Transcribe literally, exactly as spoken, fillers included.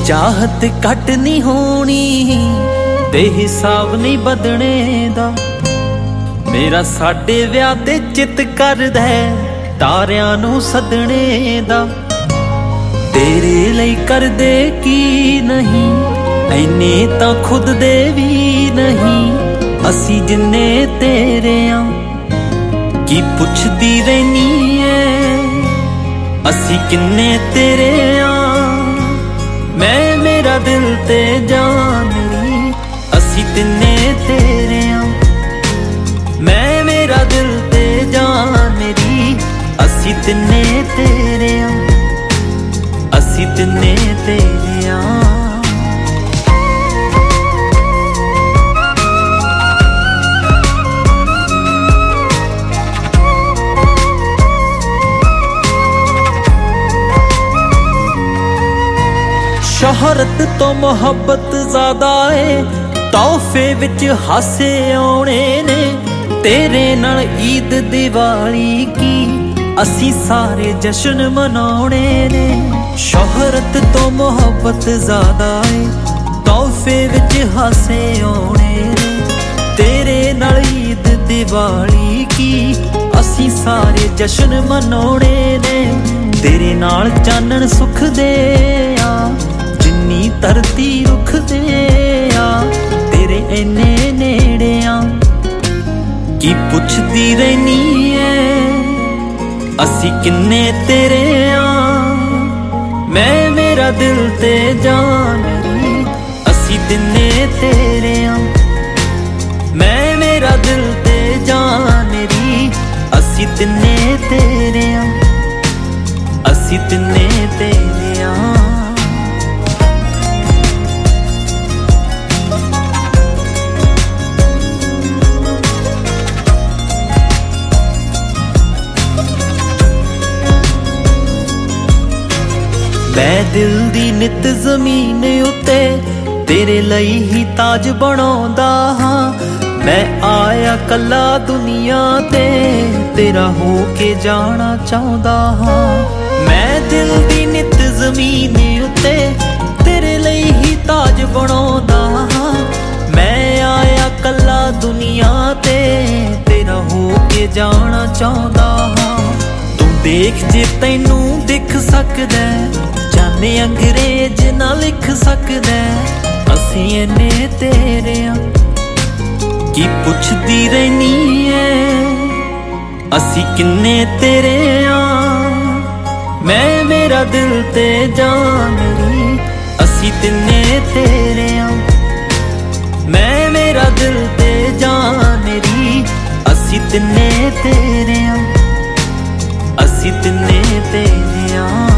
चाहत घट नहीं होनी ते हिसाब नहीं बदने दा। मेरा साडे विआह ते चित करदा तारियां नूं सदने दा। तेरे लई कर दे की नहीं ऐने तां खुद दे भी नहीं। असी जिन्ने तेरे आ की पुछदी रहनी है असी किन्ने तेरे आ। मैं मेरा दिल ते जान मेरी असी तिन्ने तेरे आ। मैं मेरा दिल ते जान मेरी असी तिन्ने तेरे आ। असी तिन्ने तेरे आ। शोहरत तो मोहब्बत ज्यादा है तोहफे विच हासे आने ने। तेरे नाल ईद दिवाली की असी सारे जश्न मनाने ने। शोहरत तो मोहब्बत ज्यादा है तोहफे विच हासे आने ने। तेरे नाल ईद दिवाली की असी सारे जश्न मनाने ने। तेरे नाल चानन सुख दे आ जिन्नी धरती रुख दे आ। तेरे इन्ने नेड़े आ की पुछदी रहनी है असी किन्ने तेरे आ। मैं मेरा दिल ते जान मेरी असी तिन्ने तेरे आ। मैं मेरा दिल ते जान मेरी असी तिन्ने तेरे आ। असी तिन्ने तेरे आ। मैं दिल दी नित जमीन उत्ते तेरे लई ही ताज बनाउंदा हां। मैं आया कला दुनिया ते तेरा हो के जाना चाहुंदा हां। मैं दिल दी नित जमीन उत्ते तेरे लई ही ताज बनाउंदा हां। मैं आया कला दुनिया ते तेरा हो के जाना चाहुंदा हां। तू देख जे तैनू दिख सकदा जाने अंग्रेज ना लिख सकदा असी इन्ने तेरे आ की पुछदी रहनी है असी किन्ने तेरे आ। मैं मेरा दिल ते जान मेरी असी तिन्ने तेरे आ। मैं मेरा दिल ते जान मेरी असी तिन्ने तेरे आ। असी तिन्ने तेरे आ।